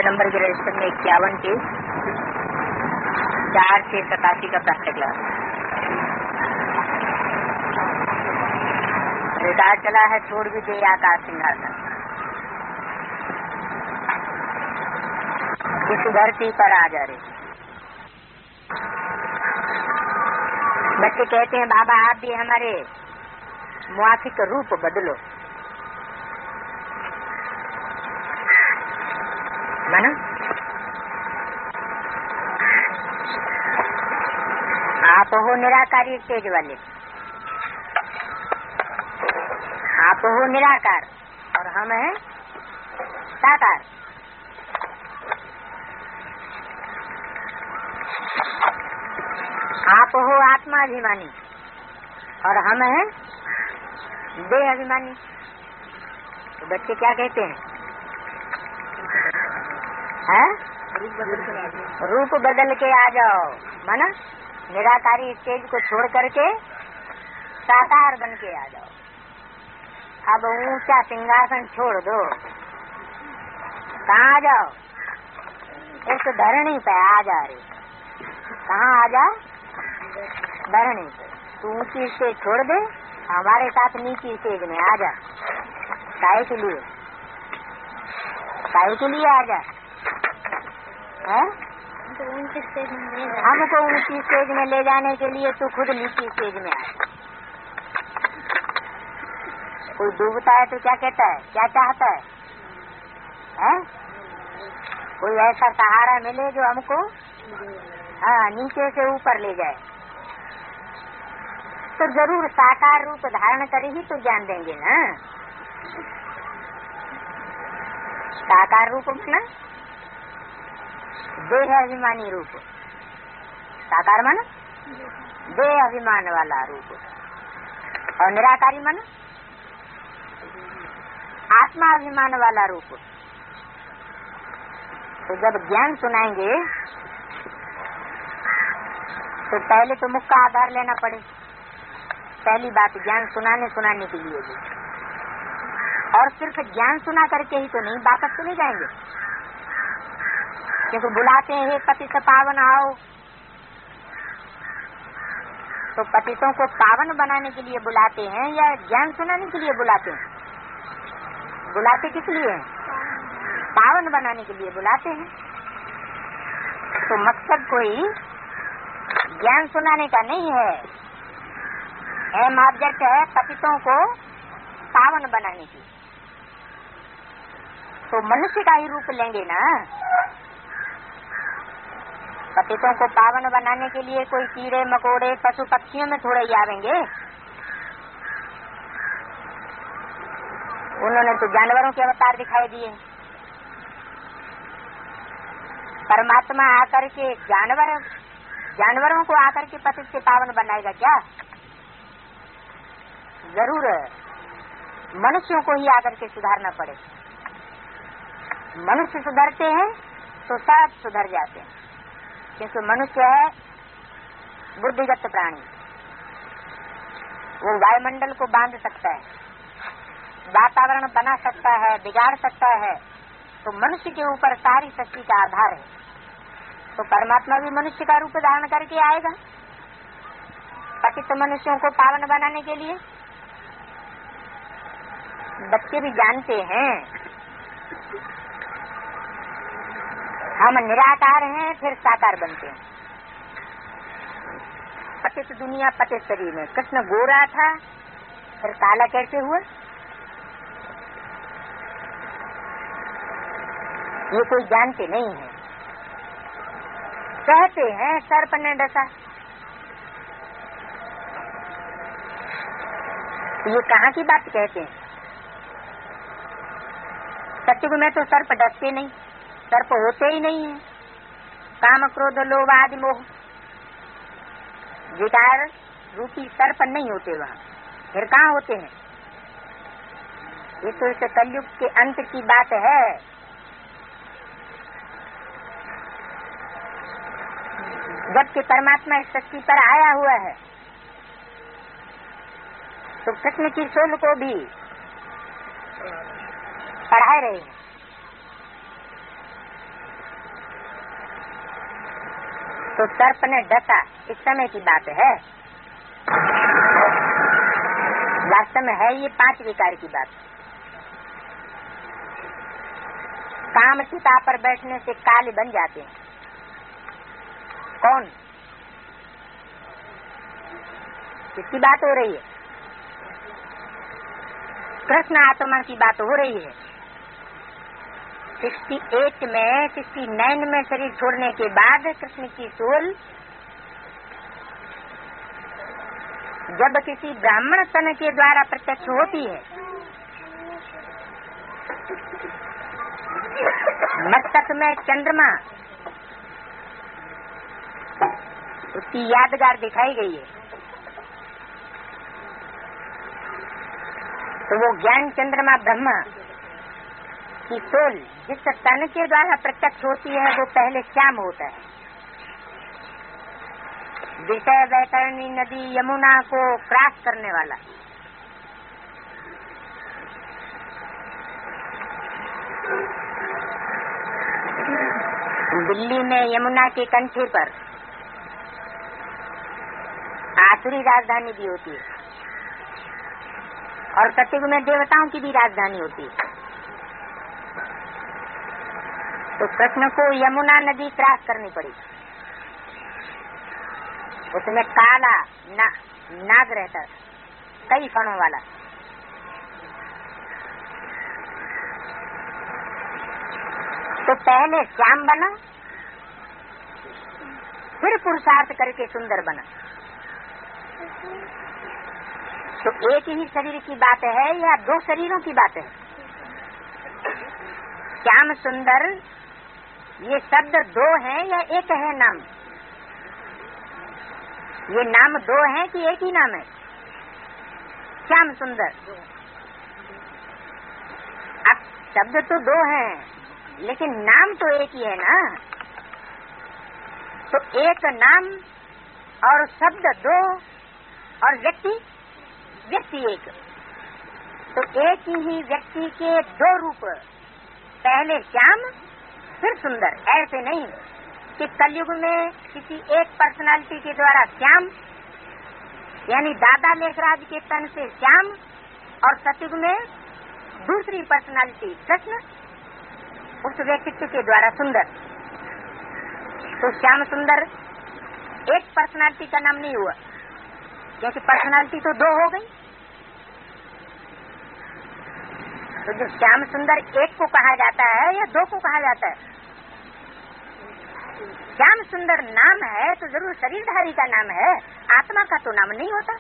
Number के register में 51 के 4/6/87 का प्रश्न क्लास रिकॉर्ड चला है। छोड़ भी दे आकाश सिंहासन, इस धरती पर आ जा रहे। बच्चे कहते हैं बाबा आप भी हमारे मुआफिक रूप बदलो। मानो आप हो निराकारी तेज वाले, आप हो निराकार और हम हैं साकार। आप हो आत्माभिमानी और हम हैं देह अभिमानी। तो बच्चे क्या कहते हैं? रूप बदल के आ जाओ। माना निराकारी स्टेज को छोड़ करके साकार बन के आ जाओ। अब ऊंचा सिंहासन छोड़ दो, कहाँ आ जाओ? इस धरणी पे आ जा रही। कहाँ आ जा? धरणी पे। तू ऊंची स्टेज छोड़ दे, हमारे साथ नीची स्टेज में आ जा। काहे के लिए? काहे के लिए आ जा? हमको ऊंची स्टेज में ले जाने के लिए तू खुद नीची स्टेज में आ। कोई डूबता है तो क्या कहता है, क्या चाहता है? कोई ऐसा सहारा मिले जो हमको नीचे से ऊपर ले जाए। तो जरूर साकार रूप धारण करे ही तो ज्ञान देंगे ना। साकार रूप माना देह अभिमानी रूप, साकार माना देह अभिमान वाला रूप, और निराकारी माना आत्मा अभिमान वाला रूप। तो जब ज्ञान सुनाएंगे तो पहले तो मुख का आधार लेना पड़े। पहली बात ज्ञान सुनाने के लिए भी, और सिर्फ ज्ञान सुना करके ही तो नहीं वापस चले जाएंगे, क्योंकि बुलाते हैं हे पति से पावन आओ। तो पतितों को पावन बनाने के लिए बुलाते हैं या ज्ञान सुनाने के लिए बुलाते हैं? बुलाते किस लिए हैं? पावन बनाने के लिए बुलाते हैं। तो मकसद कोई ज्ञान सुनाने का नहीं है, एम ऑब्जेक्ट है पतितों को पावन बनाने की। तो मनुष्य का ही रूप लेंगे ना। पतितों को पावन बनाने के लिए कोई कीड़े मकोड़े पशु पक्षियों में थोड़े ही आवेंगे। उन्होंने तो जानवरों के अवतार दिखाई दिए। परमात्मा आकर के जानवरों को आकर के पति से पावन बनाएगा क्या? जरूर मनुष्यों को ही आकर के सुधारना पड़े। मनुष्य सुधरते हैं तो सब सुधर जाते हैं, क्योंकि मनुष्य है बुद्धिगत प्राणी। वो वायुमंडल को बांध सकता है, वातावरण बना सकता है, बिगाड़ सकता है। तो मनुष्य के ऊपर सारी शक्ति का आधार है। तो परमात्मा भी मनुष्य का रूप धारण करके आएगा पतित मनुष्यों को पावन बनाने के लिए। बच्चे भी जानते हैं हम निराकार हैं, फिर साकार बनते हैं। पतित दुनिया पतित शरीर में कृष्ण गोरा था, फिर काला कैसे हुआ? ये कोई जानते नहीं है। कहते हैं सर्प ने डसा। तो ये कहाँ की बात कहते हैं? सत्युग में तो सर्प डसते नहीं, सर्प होते ही नहीं है। काम क्रोध लोभ आदि मोह विकार रूपी सर्प नहीं होते वहाँ, फिर कहाँ होते हैं? ये तो इस कलयुग के अंत की बात है। जबकि परमात्मा इस सृष्टि पर आया हुआ है, तो कृष्ण की सोल को भी पढ़ा रहे हैं। तो सर्प ने डसा, इस समय की बात है। वास्तव में है ये 5 विकार की बात। काम चिता पर बैठने से काले बन जाते हैं। कौन? किसकी बात हो रही है? कृष्ण आत्मा की बात हो रही है। 69 में शरीर छोड़ने के बाद कृष्ण की सोल जब किसी ब्राह्मण तन के द्वारा प्रत्यक्ष होती है, मस्तक में चंद्रमा उसकी यादगार दिखाई गई है। तो वो ज्ञान चंद्रमा ब्रह्मा की सोल जिस तन के द्वारा प्रत्यक्ष होती है वो पहले श्याम होता है। विषय वैतरणी नदी यमुना को क्रॉस करने वाला, दिल्ली में यमुना के कंठे पर आसुरी राजधानी भी होती है और सतयुग में देवताओं की भी राजधानी होती है। तो कृष्ण को यमुना नदी क्रॉस करनी पड़ी। उसमें काला नाग रहता है, कई फणों वाला। तो पहले श्याम बना, फिर पुरुषार्थ करके सुंदर बना। तो एक ही शरीर की बात है या 2 शरीरों की बात है? श्याम सुंदर ये शब्द 2 है या एक है नाम? ये नाम 2 है कि एक ही नाम है? श्याम सुंदर। अब शब्द तो 2 हैं लेकिन नाम तो एक ही है ना। तो एक नाम और शब्द 2 और व्यक्ति एक। तो एक ही व्यक्ति के 2 रूप, पहले श्याम फिर सुंदर। ऐसे नहीं कि कलयुग में किसी एक पर्सनालिटी के द्वारा श्याम यानी दादा लेखराज के तन से श्याम और सतयुग में दूसरी पर्सनालिटी कृष्ण उस व्यक्तित्व के द्वारा सुंदर। तो श्याम सुंदर एक पर्सनालिटी का नाम नहीं हुआ क्योंकि पर्सनालिटी तो 2 हो गई। तो जो श्याम सुंदर एक को कहा जाता है या 2 को कहा जाता है? श्याम सुंदर नाम है तो जरूर शरीरधारी का नाम है, आत्मा का तो नाम नहीं होता।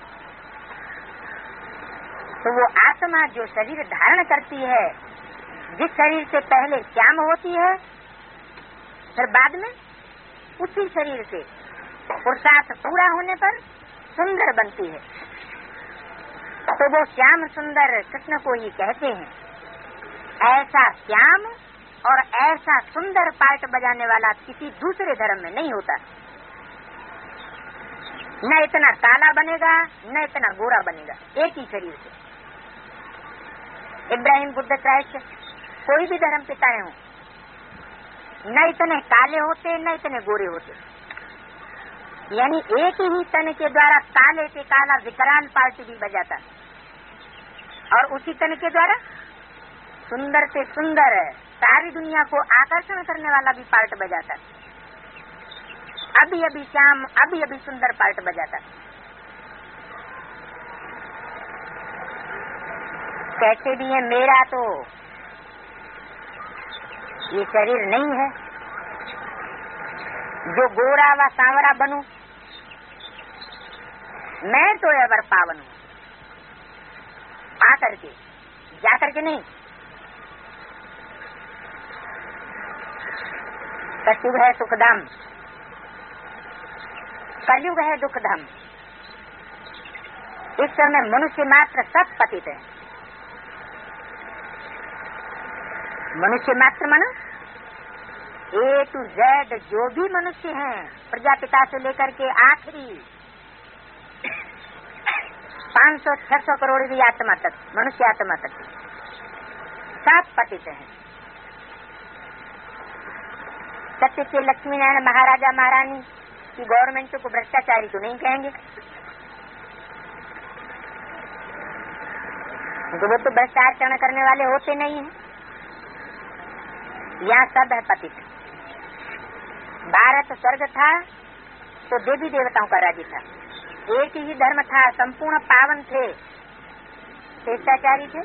तो वो आत्मा जो शरीर धारण करती है, जिस शरीर से पहले श्याम होती है फिर बाद में उसी शरीर से पुरुषार्थ पूरा होने पर सुंदर बनती है। तो वो श्याम सुंदर कृष्ण को ही कहते हैं। ऐसा श्याम और ऐसा सुंदर पार्ट बजाने वाला किसी दूसरे धर्म में नहीं होता। न इतना काला बनेगा न इतना गोरा बनेगा, एक ही शरीर से। इब्राहिम, बुद्ध, क्राइस्ट, कोई भी धर्म पिताएं हों, न इतने काले होते न इतने गोरे होते। यानी एक ही तन के द्वारा काले से काला विकराल पार्ट भी बजाता और उसी तन के द्वारा सुंदर से सुंदर सारी दुनिया को आकर्षण करने वाला भी पार्ट बजाता। अभी अभी श्याम, अभी अभी सुंदर पार्ट बजाता। कैसे भी है, मेरा तो ये शरीर नहीं है जो गोरा व सांवरा बनूं। मैं तो अवर पावन हूं, आकर के जाकर के नहीं। सतयुग है सुखधाम, कलयुग है दुखधाम। इस समय मनुष्य मात्र सब पतित है। मनुष्य मात्र मानो A to Z जो भी मनुष्य हैं, प्रजापिता से लेकर के आखिरी 500-600 करोड़ की आत्मा तक, मनुष्य आत्मा तक सब पतित हैं। सत्य के लक्ष्मी नारायण महाराजा महारानी की गवर्नमेंट को भ्रष्टाचारी तो नहीं कहेंगे, तो वो तो भ्रष्टाचार करने वाले होते नहीं हैं। यहाँ सब है पतित। भारत स्वर्ग था तो देवी देवताओं का राज्य था, एक ही धर्म था, संपूर्ण पावन थे, श्रेष्ठाचारी थे।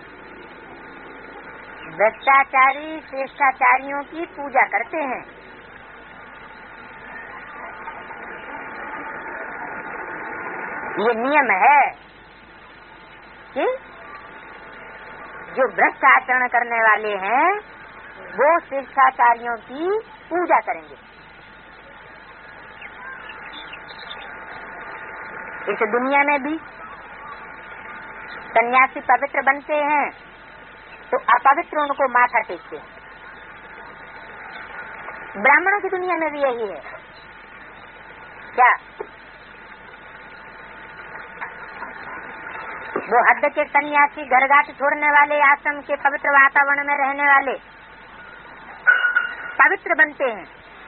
भ्रष्टाचारी श्रेष्ठाचारियों की पूजा करते हैं। ये नियम है कि जो भ्रष्ट आचरण करने वाले हैं वो श्रेष्ठाचारियों की पूजा करेंगे। इस दुनिया में भी सन्यासी पवित्र बनते हैं तो अपवित्र उनको माथा टेकते हैं। ब्राह्मणों की दुनिया में भी यही है क्या? वो हद के सन्यासी घरघाट छोड़ने वाले, आश्रम के पवित्र वातावरण में रहने वाले पवित्र बनते हैं,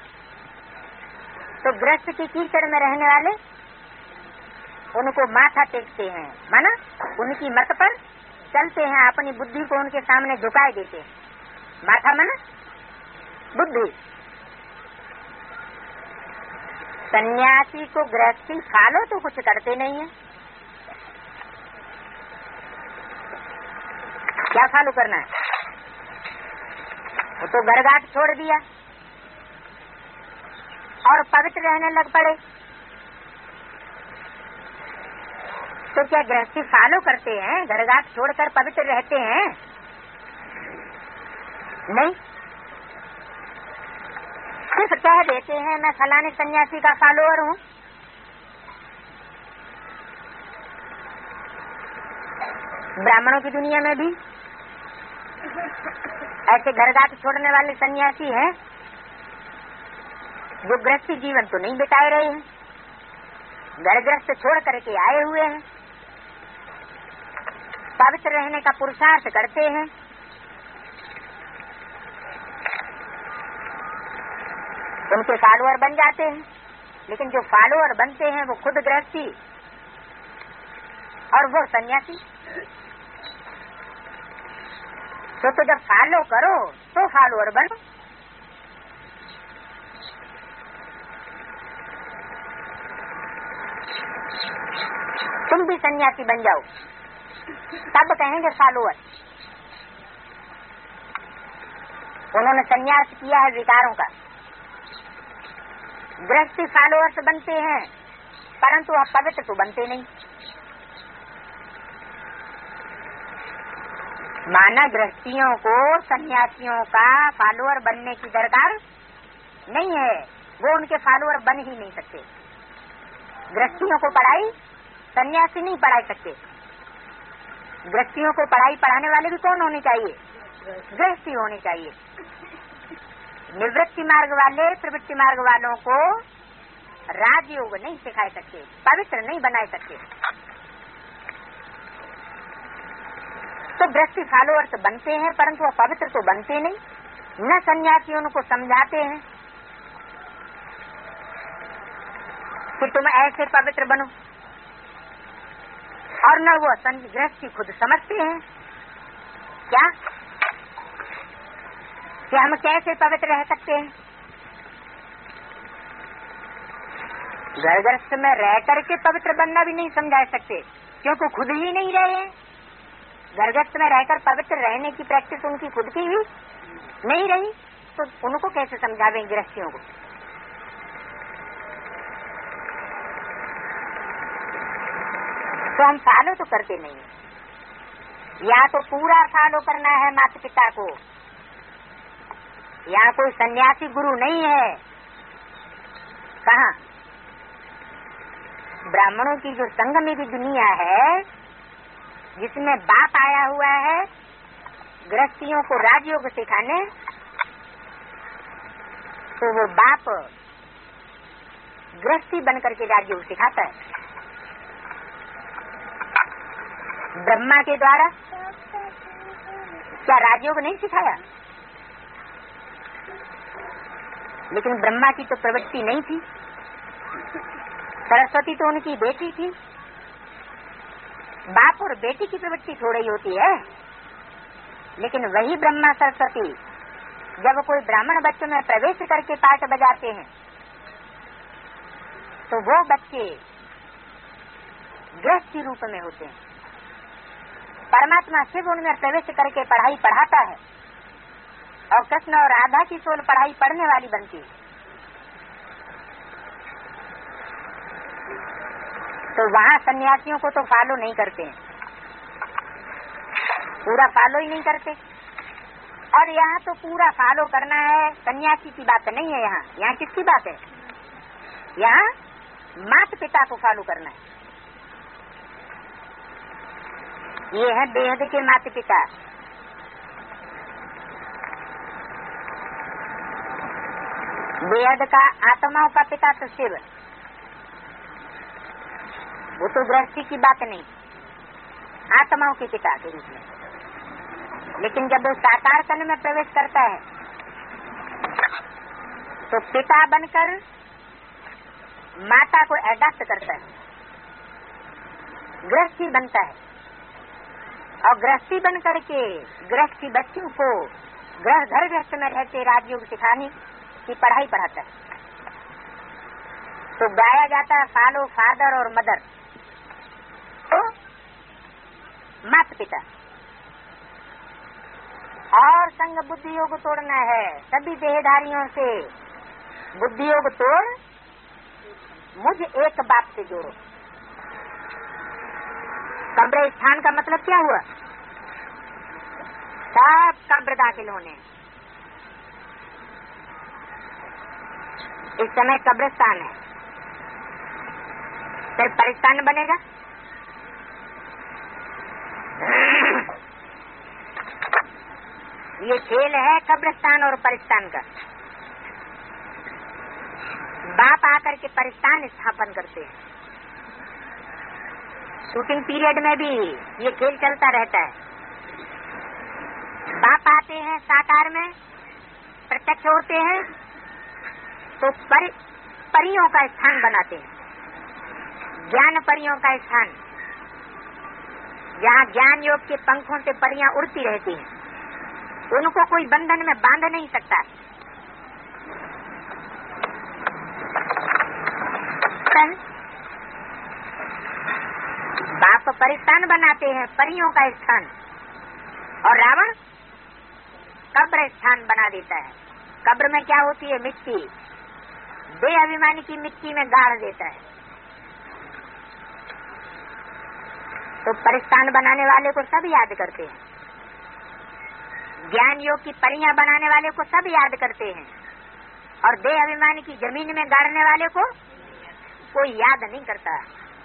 तो गृहस्थ की कीचड़ में रहने वाले उनको माथा टेकते हैं, माना उनकी मत पर चलते हैं, अपनी बुद्धि को उनके सामने झुकाए देते हैं। माथा माना बुद्धि। सन्यासी को गृहस्थी फॉलो तो कुछ करते नहीं है। क्या फॉलो करना है? वो तो घरघाट छोड़ दिया और पवित्र रहने लग पड़े। तो क्या गृहस्थी फॉलो करते हैं? घरघाट छोड़कर पवित्र रहते हैं? नहीं, सिर्फ कह देते हैं मैं फलाने सन्यासी का फॉलोअर हूँ। ब्राह्मणों की दुनिया में भी ऐसे घरघाट छोड़ने वाले सन्यासी हैं जो गृहस्थी जीवन तो नहीं बिताए रहे हैं, घर गृहस्थ छोड़ करके आए हुए हैं, पवित्र रहने का पुरुषार्थ करते हैं। उनके फॉलोअर बन जाते हैं, लेकिन जो फॉलोअर बनते हैं वो खुद गृहस्थी और वो सन्यासी। तो जब फॉलो करो तो फॉलोअर बनो। तुम भी सन्यासी बन जाओ तब कहेंगे फॉलोअर। उन्होंने सन्यास किया है विकारों का। गृहस्थी फॉलोअर्स बनते हैं परंतु आप पवित्र तो बनते नहीं। माना गृहस्थियों को सन्यासियों का फॉलोअर बनने की दरकार नहीं है, वो उनके फॉलोअर बन ही नहीं सकते। गृहस्थियों को पढ़ाई सन्यासी नहीं पढ़ा सकते। गृहस्थियों को पढ़ाई पढ़ाने वाले भी कौन होने चाहिए? गृहस्थी होने चाहिए। निवृत्ति मार्ग वाले प्रवृत्ति मार्ग वालों को राजयोग नहीं सिखा सकते, पवित्र नहीं बना सकते। तो गृहस्थी फॉलोअर्स बनते हैं परंतु वो पवित्र तो बनते नहीं। न सन्यासी उनको समझाते हैं कि तुम ऐसे पवित्र बनो, और न वो गृहस्थी खुद समझते हैं क्या कि हम कैसे पवित्र रह सकते हैं। घर गृहस्थ में रह करके पवित्र बनना भी नहीं समझा सकते क्योंकि खुद ही नहीं रहे हैं। घर गृहस्थ में रहकर पवित्र रहने की प्रैक्टिस उनकी खुद की भी नहीं रही, तो उनको कैसे समझावें गृहस्थियों को? तो हम फॉलो तो करते नहीं। या तो पूरा फॉलो करना है माता पिता को, या कोई सन्यासी गुरु नहीं है। कहाँ? ब्राह्मणों की जो संगम की दुनिया है जिसमें बाप आया हुआ है गृहस्थियों को राजयोग सिखाने, तो वो बाप गृहस्थी बनकर के राजयोग सिखाता है। ब्रह्मा के द्वारा क्या राजयोग नहीं सिखाया? लेकिन ब्रह्मा की तो प्रवृत्ति नहीं थी। सरस्वती तो उनकी बेटी थी। बाप और बेटी की प्रवृत्ति थोड़ी ही होती है। लेकिन वही ब्रह्मा सरस्वती जब कोई ब्राह्मण बच्चों में प्रवेश करके पाठ बजाते हैं तो वो बच्चे गृहस्थी रूप में होते हैं। परमात्मा शिव उनमें प्रवेश करके पढ़ाई पढ़ाता है और कृष्ण और राधा की सोल पढ़ाई पढ़ने वाली बनती है। तो वहाँ सन्यासियों को तो फॉलो नहीं करते हैं, पूरा फॉलो ही नहीं करते। और यहाँ तो पूरा फॉलो करना है, सन्यासी की बात नहीं है। यहाँ किसकी बात है? यहाँ माता पिता को फॉलो करना है। ये है बेहद के माता पिता। बेहद का आत्माओं का पिता तो शिव, वो तो गृहस्थी की बात नहीं, आत्माओं के पिता के रूप में। लेकिन जब वो साकार तन में प्रवेश करता है तो पिता बनकर माता को एडॉप्ट करता है, गृहस्थी बनता है। और गृहस्थी बन करके गृहस्थी बच्चों को घर गृहस्थ में रहते राजयोग सिखाने की पढ़ाई पढ़ाता है। तो गाया जाता है फॉलो फादर और मदर, तो माता पिता। और संग बुद्धि योग तोड़ना है, सभी देहधारियों से बुद्धि योग तोड़ मुझ एक बाप से जोड़ो। कब्र स्थान का मतलब क्या हुआ? सब कब्र दाखिल होने। इस समय कब्रिस्तान है, फिर परिस्तान बनेगा। ये खेल है कब्रिस्तान और परिस्तान का। बाप आकर के परिस्तान स्थापन करते हैं। शूटिंग पीरियड में भी ये खेल चलता रहता है। बाप आते हैं साकार में, प्रत्यक्ष होते हैं तो परियों का स्थान बनाते हैं, ज्ञान परियों का स्थान, जहाँ ज्ञान योग के पंखों से परियां उड़ती रहती हैं, उनको कोई बंधन में बांध नहीं सकता। बाप परिस्तान बनाते हैं, परियों का स्थान, और रावण कब्र स्थान बना देता है। कब्र में क्या होती है? मिट्टी। देह अभिमानी की मिट्टी में गाड़ देता है। तो परिस्तान बनाने वाले को सब याद करते हैं, ज्ञान योग की परियां बनाने वाले को सब याद करते हैं, और देह अभिमानी की जमीन में गाड़ने वाले को कोई याद नहीं करता।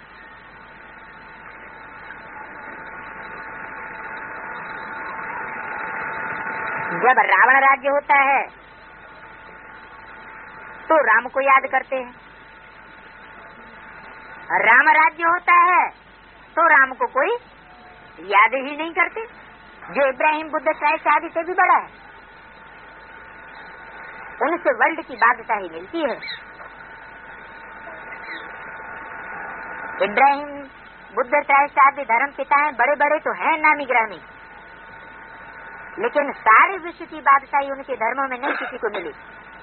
जब रावण राज्य होता है तो राम को याद करते हैं, राम राज्य होता है तो राम को कोई याद ही नहीं करते, जो इब्राहिम बुद्ध क्राइस्ट आदि से भी बड़ा है। उनसे वर्ल्ड की बादशाही मिलती है। इब्राहिम बुद्ध क्राइस्ट आदि धर्म पिता हैं, बड़े बड़े तो हैं नामी ग्रामी, लेकिन सारे विश्व की बादशाही उनके धर्मों में नहीं किसी को मिली।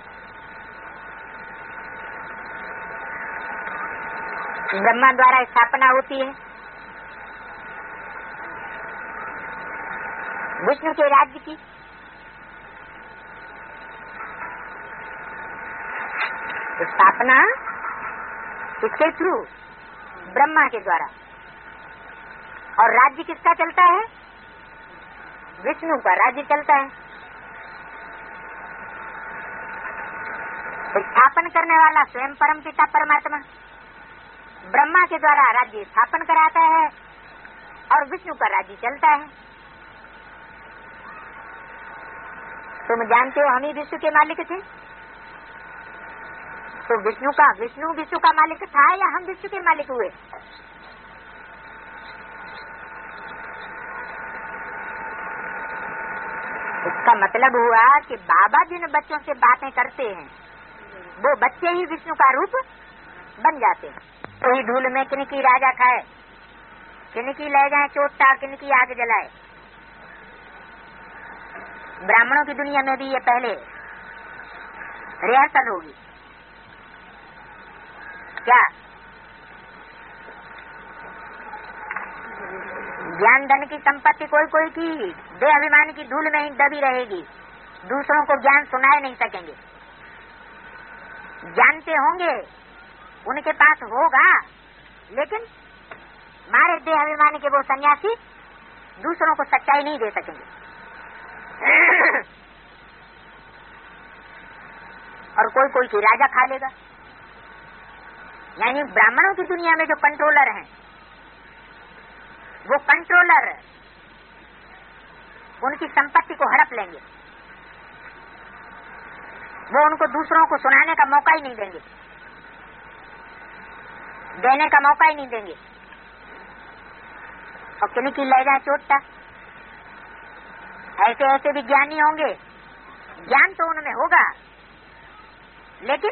ब्रह्मा द्वारा स्थापना होती है, विष्णु के राज्य की। स्थापना किसके थ्रू? ब्रह्मा के द्वारा। और राज्य किसका चलता है? विष्णु का राज्य चलता है। स्थापन करने वाला स्वयं परम पिता परमात्मा ब्रह्मा के द्वारा राज्य स्थापन कराता है और विष्णु का राज्य चलता है। तुम जानते हो हम ही विश्व के मालिक थे, तो विष्णु विश्व का मालिक था या हम विश्व के मालिक हुए? इसका मतलब हुआ कि बाबा जिन बच्चों से बातें करते हैं वो बच्चे ही विष्णु का रूप बन जाते हैं। कोई धूल में किनकी राजा खाए, किनकी ले जाए चोटा, किनकी आग जलाए। ब्राह्मणों की दुनिया में भी ये पहले रिहर्सल होगी। क्या ज्ञान धन की संपत्ति कोई कोई की देह अभिमान की धूल में ही दबी रहेगी, दूसरों को ज्ञान सुनाए नहीं सकेंगे। जानते होंगे, उनके पास होगा, लेकिन मारे देह अभिमान के वो सन्यासी दूसरों को सच्चाई नहीं दे सकेंगे। और कोई कोई की राजा खा लेगा। यानी ब्राह्मणों की दुनिया में जो कंट्रोलर हैं, वो कंट्रोलर उनकी संपत्ति को हड़प लेंगे। वो उनको दूसरों को सुनाने का मौका ही नहीं देंगे, देने का मौका ही नहीं देंगे। और किनकी ले जाए चोटता। ऐसे ऐसे भी ज्ञानी होंगे, ज्ञान तो उनमें होगा, लेकिन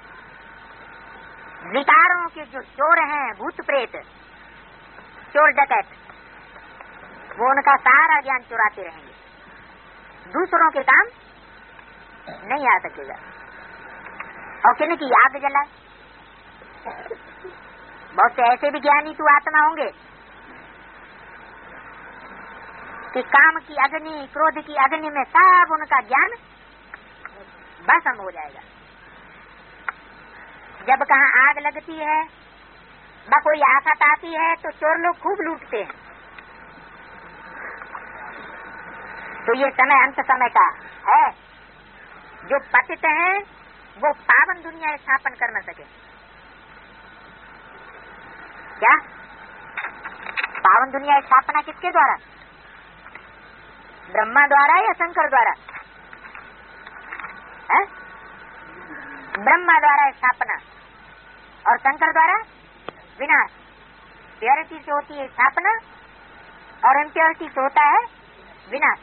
विकारों के जो चोर हैं, भूत प्रेत, चोर डकैत, वो उनका सारा ज्ञान चुराते रहेंगे, दूसरों के काम नहीं आ सकेगा। और किनकी आग जलाए। बहुत से ऐसे भी ज्ञानी तू आत्मा होंगे कि काम की अग्नि, क्रोध की अग्नि में सब उनका ज्ञान भस्म हो जाएगा। जब कहाँ आग लगती है, व कोई आफत आती है, तो चोर लोग खूब लूटते हैं। तो ये समय अंत समय का है। जो पतित हैं वो पावन दुनिया स्थापन कर न सके। क्या पावन दुनिया स्थापना किसके द्वारा? ब्रह्मा द्वारा या शंकर द्वारा? है? ब्रह्मा द्वारा स्थापना और शंकर द्वारा विनाश। प्योरिटी से होती है स्थापना और इम्प्योरिटी से होता है विनाश।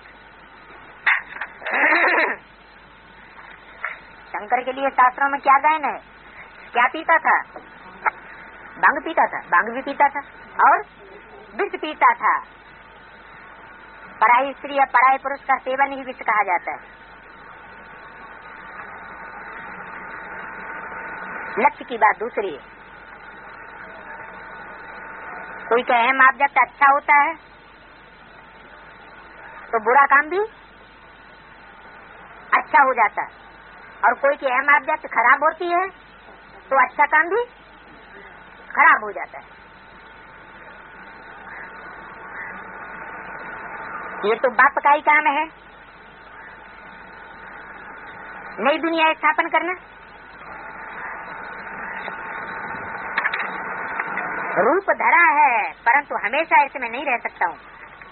शंकर के लिए शास्त्रों में क्या गायन है? क्या पीता था? भांग पीता था, भांग भी पीता था और विष पीता था। पराई स्त्री या पराई पुरुष का सेवन ही विष कहा जाता है। लक्ष्य की बात दूसरी है। कोई का अहम ऑब्जेक्ट अच्छा होता है तो बुरा काम भी अच्छा हो जाता है, और कोई की अहम ऑब्जेक्ट खराब होती है तो अच्छा काम भी खराब हो जाता है। ये तो बाप का ही काम है, नई दुनिया स्थापन करना। रूप धरा है परंतु हमेशा इसमें नहीं रह सकता हूँ।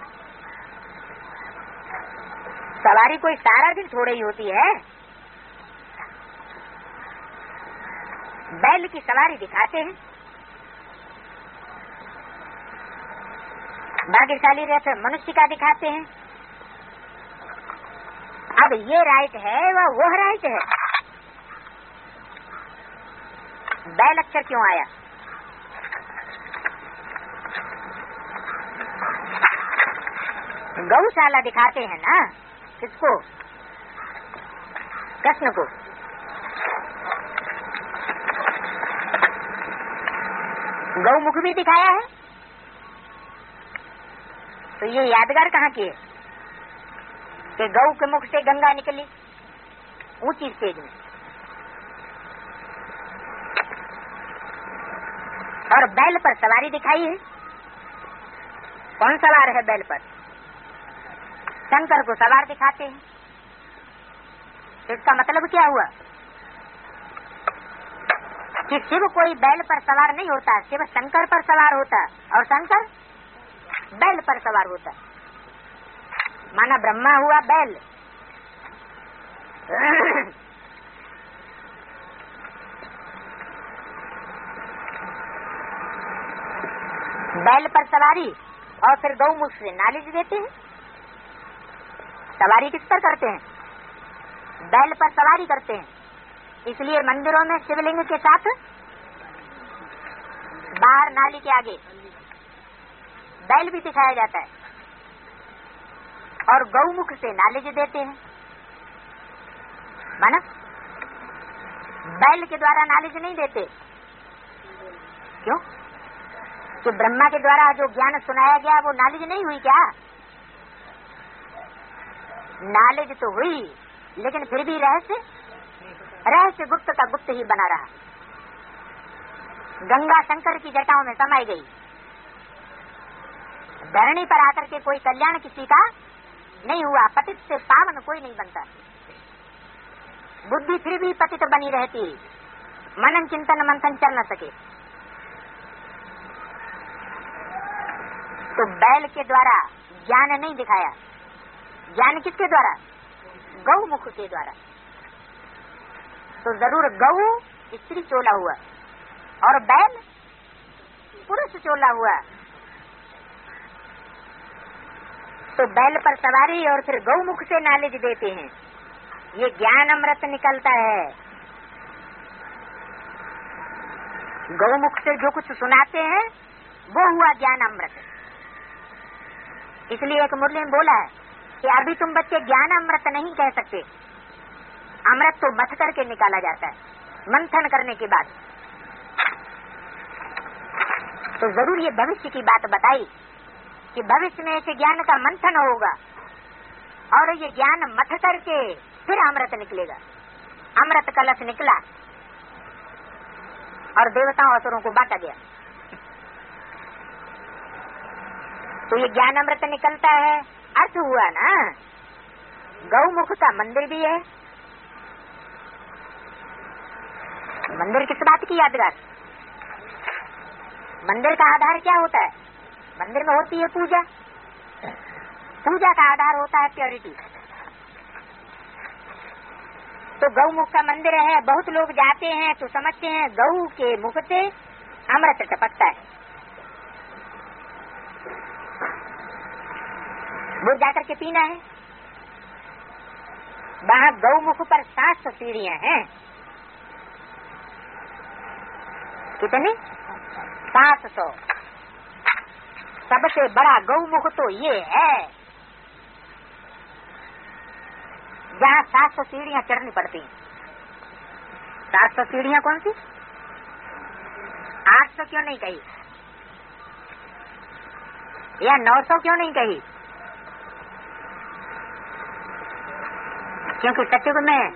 सवारी कोई सारा दिन थोड़ी ही होती है। बैल की सवारी दिखाते हैं, भाग्यशाली रहते मनुष्य का दिखाते हैं। अब ये राइट है वो राइट है। बैल अक्षर क्यों आया? गौशाला दिखाते हैं ना, किसको? कृष्ण को। गौमुख भी दिखाया है, तो ये यादगार कहाँ की है कि गौ के मुख से गंगा निकली ऊंची स्टेज में, और बैल पर सवारी दिखाई है। कौन सवार है बैल पर? शंकर को सवार दिखाते हैं। इसका मतलब क्या हुआ कि शिव कोई बैल पर सवार नहीं होता, शिव शंकर पर सवार होता और शंकर बैल पर सवार होता। माना ब्रह्मा हुआ बैल, बैल पर सवारी, और फिर गौमुख से नॉलेज देते हैं। सवारी किस पर करते हैं? बैल पर सवारी करते हैं। इसलिए मंदिरों में शिवलिंग के साथ बाहर नाली के आगे बैल भी दिखाया जाता है और गौमुख से नालिज देते हैं। माना बैल के द्वारा नालिज नहीं देते, क्यों? कि ब्रह्मा के द्वारा जो ज्ञान सुनाया गया वो नालिज नहीं हुई क्या? नालिज तो हुई, लेकिन फिर भी रहस्य गुप्त का गुप्त ही बना रहा। गंगा शंकर की जटाओं में समाई गई। धरणी पर आकर के कोई कल्याण किसी का नहीं हुआ। पतित से पावन कोई नहीं बनता। बुद्धि फिर भी पतित बनी रहती, मनन चिंतन मंथन चल न सके। तो बैल के द्वारा ज्ञान नहीं दिखाया। ज्ञान किसके द्वारा? गौमुख के द्वारा। तो जरूर गौ स्त्री चोला हुआ और बैल पुरुष चोला हुआ। तो बैल पर सवारी और फिर गौमुख से नालिज देते हैं। ये ज्ञान अमृत निकलता है। गौमुख से जो कुछ सुनाते हैं वो हुआ ज्ञान अमृत। इसलिए एक मुरली में बोला है कि अभी तुम बच्चे ज्ञान अमृत नहीं कह सकते। अमृत तो मथ करके निकाला जाता है, मंथन करने के बाद। तो जरूर ये भविष्य की बात बताई कि भविष्य में ऐसे ज्ञान का मंथन होगा और ये ज्ञान मथ करके फिर अमृत निकलेगा। अमृत कलश निकला और देवताओं असुरों को बांटा गया। तो ये ज्ञान अमृत निकलता है, अर्थ हुआ ना। गौमुख का मंदिर भी है। मंदिर किस बात की यादगार? मंदिर का आधार क्या होता है? मंदिर में होती है पूजा। पूजा का आधार होता है प्योरिटी। तो गौमुख का मंदिर है। बहुत लोग जाते हैं तो समझते हैं गौ के मुख से अमृत टपकता है। वो जाकर के पीना है। वहाँ गौमुख पर 700 सीढ़ियां हैं। कितनी? 700। सबसे बड़ा गौमुख तो ये है जहाँ 700 सीढ़ियां चढ़नी पड़ती हैं। 700 सीढ़ियां कौन सी? 800 क्यों नहीं कही? या 900 क्यों नहीं कही? क्योंकि सतयुग में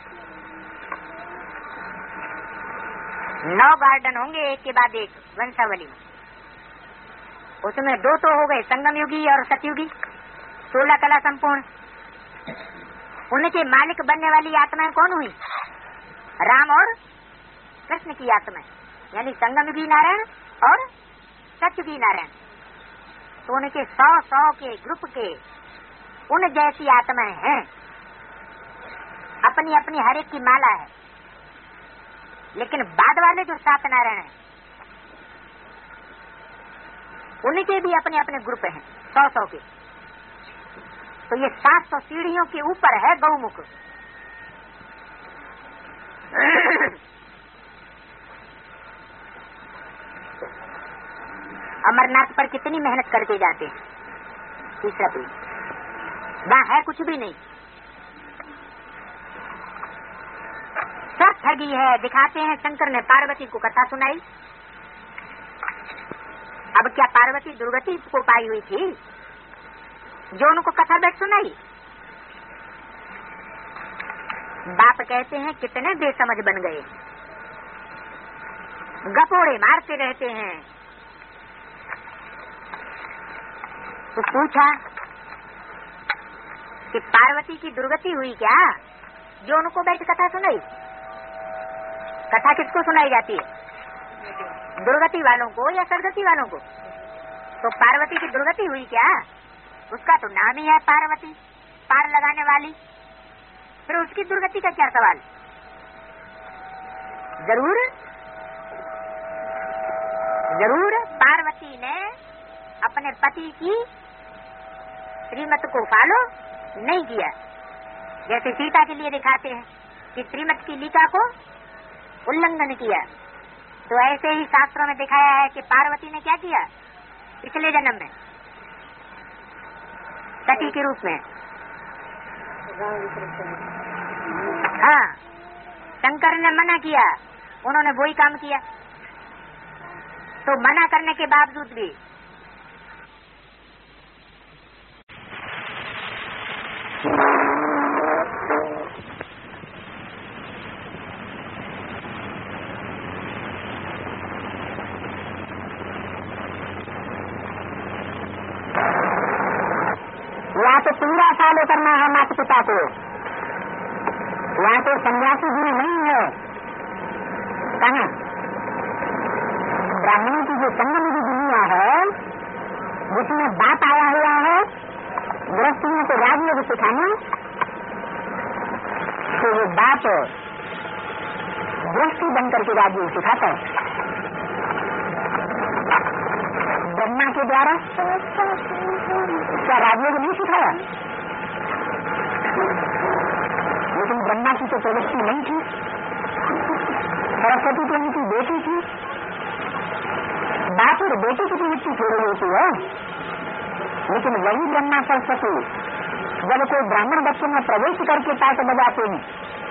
9 गार्डन होंगे एक के बाद एक वंशावली में। उसमें 2 तो हो गए संगम युगी और सतयुगी, 16 कला संपूर्ण। उनके मालिक बनने वाली आत्माएं कौन हुई? राम और कृष्ण की आत्माएं, यानी संगम युगी नारायण और सतयुगी नारायण। तो उनके 100 के ग्रुप के उन जैसी आत्माएं हैं। अपनी अपनी हर एक की माला है। लेकिन बाद वाले जो 7 नारायण हैं उनके भी अपने अपने ग्रुप हैं 100 के। तो ये 700 सीढ़ियों के ऊपर है गौमुख। अमरनाथ पर कितनी मेहनत करके जाते हैं। तीसरा पीढ़ी वहाँ है कुछ भी नहीं, सब ठगी है। दिखाते हैं शंकर ने पार्वती को कथा सुनाई। अब क्या पार्वती दुर्गति को पाई हुई थी जो उनको कथा बैठ सुनाई? बाप कहते हैं कितने बेसमझ बन गए, गपोड़े मारते रहते हैं। तो पूछा कि पार्वती की दुर्गति हुई क्या जो उनको बैठ कथा सुनाई? कथा किसको सुनाई जाती है? दुर्गति वालों को या सदगति वालों को? तो पार्वती की दुर्गति हुई क्या? उसका तो नाम ही है पार्वती, पार लगाने वाली। फिर उसकी दुर्गति का क्या सवाल? जरूर पार्वती ने अपने पति की श्रीमत को फॉलो नहीं किया। जैसे सीता के लिए दिखाते हैं कि श्रीमत की लीका को उल्लंघन किया। तो ऐसे ही शास्त्रों में दिखाया है कि पार्वती ने क्या किया पिछले जन्म में, सती के रूप में। हाँ, शंकर ने मना किया, उन्होंने वही काम किया। तो मना करने के बावजूद भी या तो पूरा फॉलो करना है माता पिता को, या तो सन्यासी गुरु नहीं है। कहाँ ब्राह्मणों की जो संगम की दुनिया है, जिसमें बाप आया हुआ है गृहस्थियों को राजयोग सिखाने, तो वो बाप गृहस्थी बनकर के राजयोग सिखाता है ब्रह्मा के द्वारा। क्या राजयोग नहीं सिखाया? लेकिन ब्रह्मा की तो प्रवृत्ति नहीं थी, सरस्वती तो उनकी बेटी थी। बाप और बेटी की प्रवृत्ति थोड़ी होती है, लेकिन वही ब्रह्मा सरस्वती जब कोई ब्राह्मण बच्चे में प्रवेश करके पाठ बजाते हैं,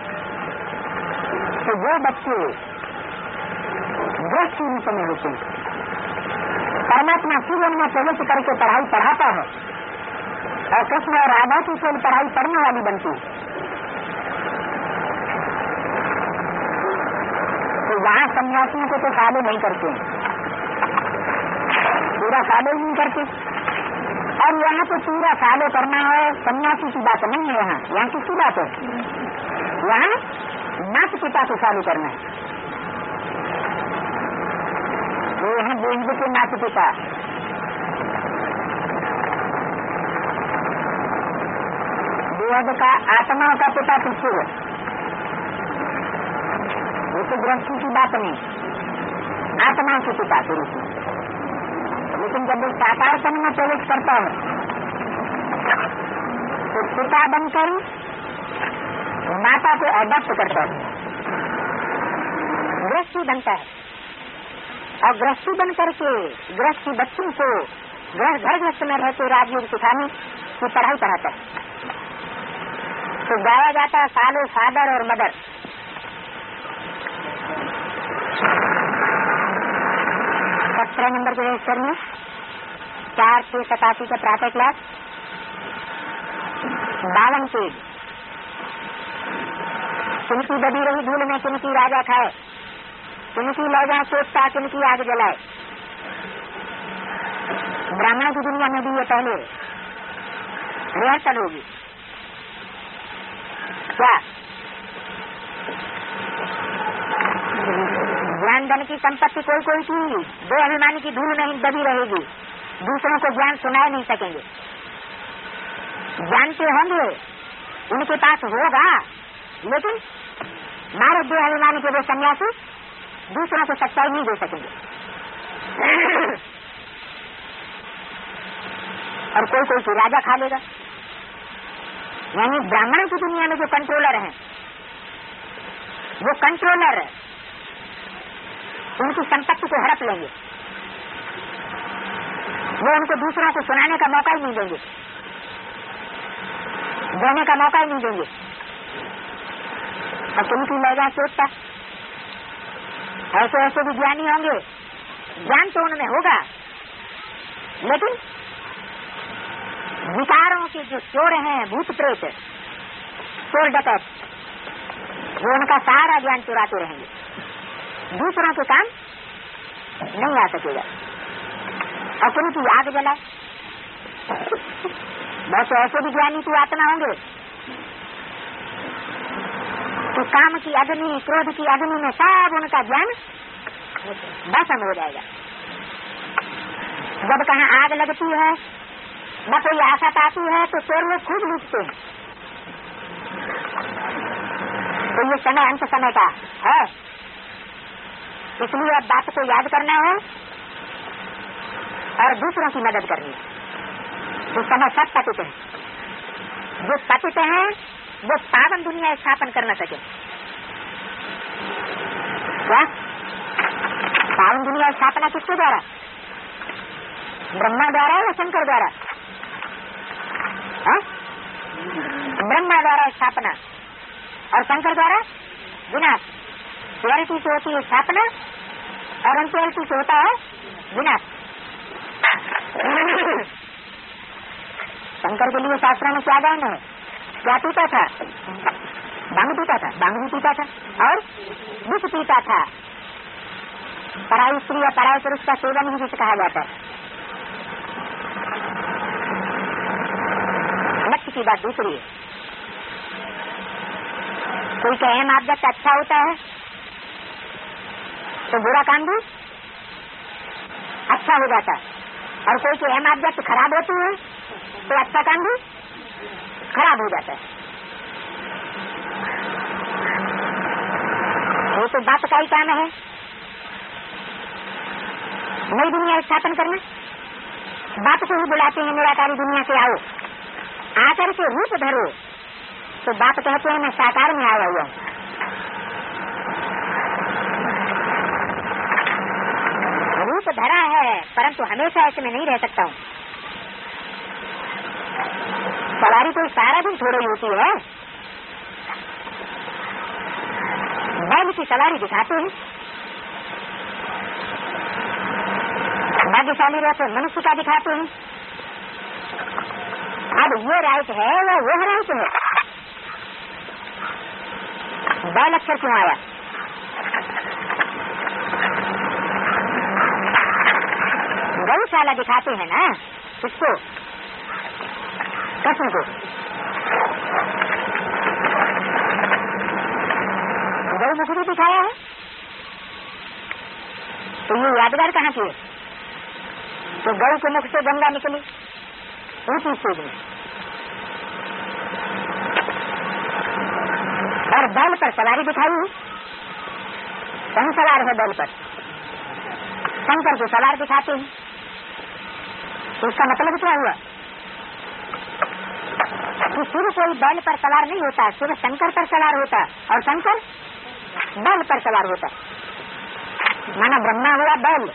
तो वो बच्चे गृहस्थी रूप में होते हैं। परमात्मा जीवन में प्रवेश करके पढ़ाई पढ़ाता है और कृष्ण और राधा की केवल पढ़ाई पढ़ने वाली बनती है। तो वहाँ सन्यासियों को तो फॉलो नहीं करते, पूरा फॉलो ही नहीं करते। और यहाँ तो पूरा फॉलो करना है, सन्यासी की बात नहीं है। यहाँ किसकी बात है? यहाँ माता पिता को फॉलो करना है। वो यहाँ देश के माता पिता, देव का आत्माओं का पिता पीछे है, वो तो गृहस्थी की बात नहीं, आत्माओं के पिता के रूप में। लेकिन जब वो साकार पन में प्रवेश करता है तो पिता बनकर माता को अडॉप्ट करता है, गृहस्थी बनता है। और गृहस्थी बन करके गृहस्थी बच्चों को घर गृहस्थ में रहते राजयोग सिखाने की पढ़ाई पढ़ाता है। तो गाया जाता है फालो फादर और मदर। सत्रह नंबर के रजिस्टर में 4/6/87 का प्रातः क्लास 52 पेज। किनकी दबी रही धूल में किनकी राजा खाए, किनकी ले जाए सोचता किनकी आग जलाए। ब्राह्मण की दुनिया में भी ये पहले रिहर्सल होगी क्या? ज्ञान धन की संपत्ति कोई कोई की दो अभिमानी की धूल नहीं दबी रहेगी, दूसरों को ज्ञान सुनाए नहीं सकेंगे। जानते होंगे उनके पास होगा, लेकिन मारे दो अभिमानी के वो सन्यासी दूसरों को सच्चाई नहीं दे सकेंगे। और कोई कोई की राजा खा लेगा। यानी ब्राह्मण की दुनिया में जो कंट्रोलर हैं, वो कंट्रोलर उनकी संपत्ति को हड़प लेंगे, वो उनको दूसरों को सुनाने का मौका ही नहीं देंगे, देने का मौका ही नहीं देंगे। और किनकी लेगा सोचता, ऐसे ऐसे भी ज्ञानी होंगे, ज्ञान तो उनमें होगा, लेकिन विकारों के जो चोर हैं, भूत प्रेत, चोर डकैत, वो उनका सारा ज्ञान चुराते रहेंगे, दूसरों के काम नहीं आ सकेगा। और किनकी आग जलाए, बहुत ऐसे भी ज्ञानी की आत्मा होंगे तो काम की अग्नि, क्रोध की अग्नि में सब उनका ज्ञान भस्म हो जाएगा। जब कहाँ आग लगती है, न कोई आफत आती है, तो चोर लोग खूब लूटते हैं। तो ये समय अंत समय का है, इसलिए अब बात को याद करना है और दूसरों की मदद करनी है। तो समय सब पतित है, जो पतित हैं वो पावन दुनिया स्थापन कर न सके। क्या पावन दुनिया स्थापना किसके द्वारा? ब्रह्मा द्वारा या शंकर द्वारा? ब्रह्मा द्वारा स्थापना और शंकर द्वारा विनाश। प्योरिटी से होती है स्थापना और अनप्योरिटी से होता है विनाश। शंकर के लिए शास्त्रों में क्या गायन है? क्या पीता था? भांग पीता था, भांग भी पीता था और विष पीता था। पराई स्त्री या पराई पुरुष का सेवन ही जिसे कहा जाता है। लक्ष्य की बात दूसरी है। कोई का अहम ऑब्जेक्ट अच्छा होता है तो बुरा काम भी अच्छा हो जाता है, और कोई के अहम ऑब्जेक्ट खराब होती है तो अच्छा काम भी खराब हो जाता है। वो तो बाप का ही काम है नई दुनिया स्थापन करना। बाप को ही बुलाते हैं निराकारी दुनिया से आओ, आकर के रूप धरो, तो बाप कहते हैं मैं साकार में आया हुआ हूँ। रूप धरा है परंतु हमेशा ऐसे में नहीं रह सकता हूँ। सवारी कोई सारा दिन थोड़ी होती है। बैल की सवारी दिखाते हैं, भाग्यशाली रहते मनुष्य का दिखाते हैं। अब ये राइट है या वो राइट है? बैल अक्षर क्यों आया? गौशाला दिखाते हैं ना किसको? कृष्ण को। गौमुख भी दिखाया है, तो ये यादगार कहाँ की है? तो गौ के मुख से गंगा निकली ऊंची स्टेज में, और बैल पर सवारी दिखाई हुई। कौन सवार है बैल पर? शंकर को सवार दिखाते हैं। तो उसका मतलब क्या हुआ कि सिर्फ कोई बैल पर सवार नहीं होता, सिर्फ शंकर पर सवार होता और शंकर बैल पर सवार होता। माना ब्रह्मा हुआ बैल,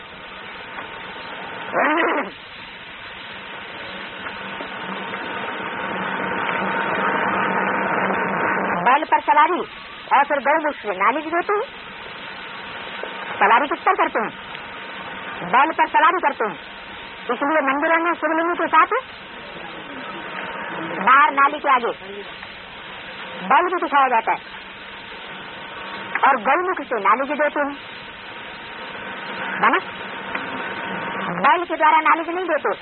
बैल पर सवारी और फिर गौमुख से नालिज देते हैं। सवारी किस पर करते हैं? बैल पर सवारी करते हैं। इसलिए मंदिरों में शिवलिंग के साथ बाहर नाली के आगे बैल भी दिखाया जाता है, और गौमुख से नालिज देते हैं। बैल के द्वारा नालिज नहीं देते।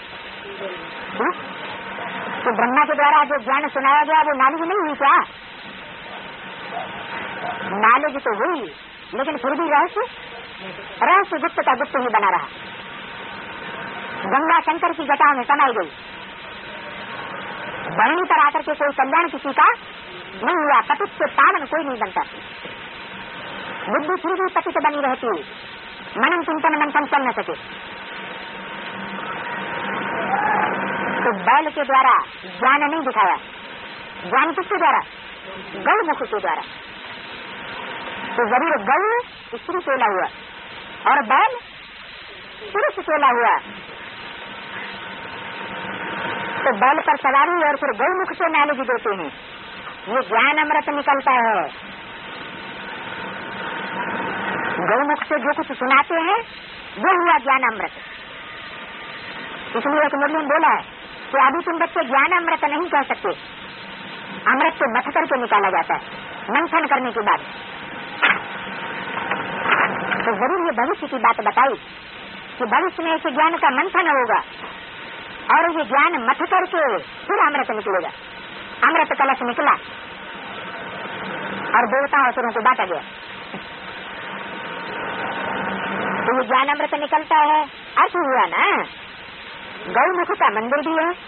तो ब्रह्मा के द्वारा जो ज्ञान सुनाया गया वो नालिज नहीं हुई क्या? नालिज तो हुई, लेकिन फिर भी रहस्य गुप्त का गुप्त ही बना रहा। गंगा शंकर की जटा में समाई गई। धरणी पर आकर के कोई कल्याण किसी का नहीं हुआ। पतित से पावन कोई नहीं बनता। बुद्धि फिर भी पतित बनी रहती, मनन चिंतन मंथन चल न सके। तो बैल के द्वारा ज्ञान नहीं दिखाया। ज्ञान किसके द्वारा? गौमुख के द्वारा। तो जरूर गौ स्त्री चोला हुआ और बैल पुरुष चोला हुआ। तो बैल पर सवारी और फिर गौमुख से नालिज देते हैं। ये ज्ञान अमृत निकलता है। गौमुख से जो कुछ सुनाते हैं वो हुआ ज्ञान अमृत। इसलिए एक मुरली में बोला है कि अभी तुम बच्चे ज्ञान अमृत नहीं कह सकते। अमृत को मथ करके निकाला जाता है मंथन करने के बाद। तो जरूर ये भविष्य की बात बताई कि भविष्य में ऐसे ज्ञान का मंथन होगा और ये ज्ञान मथ करके फिर अमृत निकलेगा। अमृत कलश निकला और देवताओं असुरों को बांटा गया। तो ये ज्ञान अमृत निकलता है, अर्थ हुआ ना। गौमुख का मंदिर भी है।